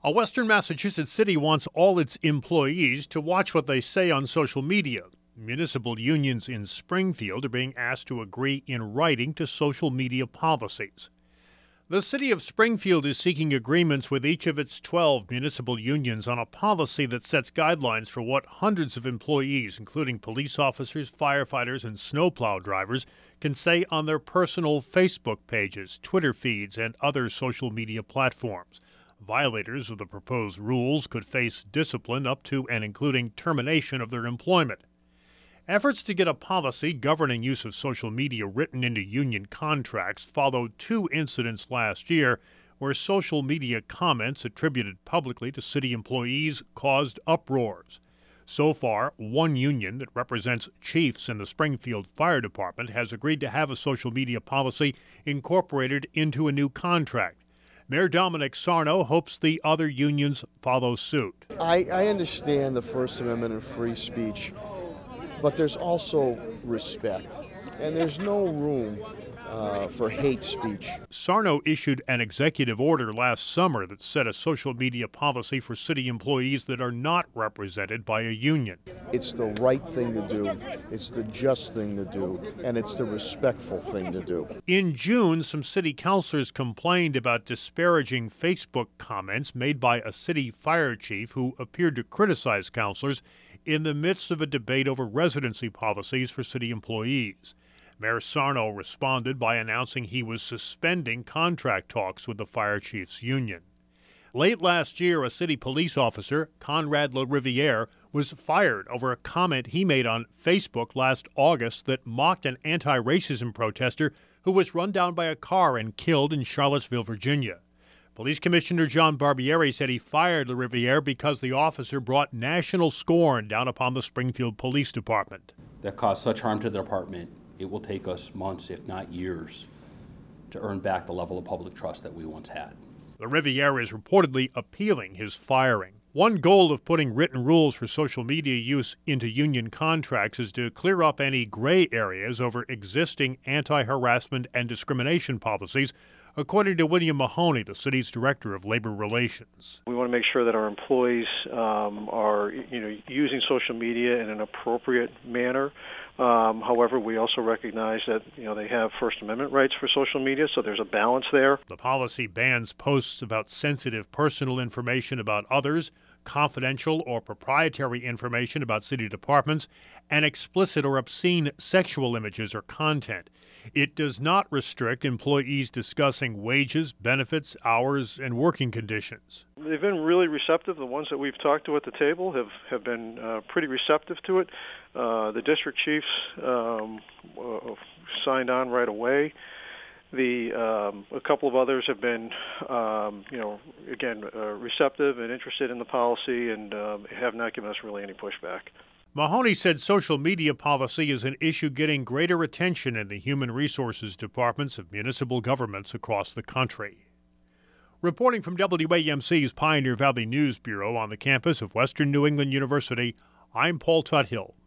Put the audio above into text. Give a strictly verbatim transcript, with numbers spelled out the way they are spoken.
A Western Massachusetts city wants all its employees to watch what they say on social media. Municipal unions in Springfield are being asked to agree in writing to social media policies. The city of Springfield is seeking agreements with each of its twelve municipal unions on a policy that sets guidelines for what hundreds of employees, including police officers, firefighters, and snowplow drivers, can say on their personal Facebook pages, Twitter feeds, and other social media platforms. Violators of the proposed rules could face discipline up to and including termination of their employment. Efforts to get a policy governing use of social media written into union contracts followed two incidents last year where social media comments attributed publicly to city employees caused uproars. So far, one union that represents chiefs in the Springfield Fire Department has agreed to have a social media policy incorporated into a new contract. Mayor Dominic Sarno hopes the other unions follow suit. I, I understand the First Amendment and free speech, but there's also respect, and there's no room uh, for hate speech. Sarno issued an executive order last summer that set a social media policy for city employees that are not represented by a union. It's the right thing to do, it's the just thing to do, and it's the respectful thing to do. In June, some city councilors complained about disparaging Facebook comments made by a city fire chief who appeared to criticize councilors in the midst of a debate over residency policies for city employees. Mayor Sarno responded by announcing he was suspending contract talks with the fire chiefs union. Late last year, a city police officer, Conrad LaRiviere, was fired over a comment he made on Facebook last August that mocked an anti-racism protester who was run down by a car and killed in Charlottesville, Virginia. Police Commissioner John Barbieri said he fired LaRiviere because the officer brought national scorn down upon the Springfield Police Department. That caused such harm to the department, it will take us months, if not years, to earn back the level of public trust that we once had. LaRiviere is reportedly appealing his firing. One goal of putting written rules for social media use into union contracts is to clear up any gray areas over existing anti-harassment and discrimination policies, according to William Mahoney, the city's director of labor relations. We want to make sure that our employees um, are, you know, using social media in an appropriate manner. Um, however, we also recognize that, you know, they have First Amendment rights for social media, so there's a balance there. The policy bans posts about sensitive personal information about others, confidential or proprietary information about city departments, and explicit or obscene sexual images or content. It does not restrict employees discussing wages, benefits, hours, and working conditions. They've been really receptive. The ones that we've talked to at the table have, have been uh, pretty receptive to it. Uh, the district chiefs um, uh, signed on right away. The um, a couple of others have been, um, you know, again, uh, receptive and interested in the policy and um, have not given us really any pushback. Mahoney said social media policy is an issue getting greater attention in the human resources departments of municipal governments across the country. Reporting from W A M C's Pioneer Valley News Bureau on the campus of Western New England University, I'm Paul Tuthill.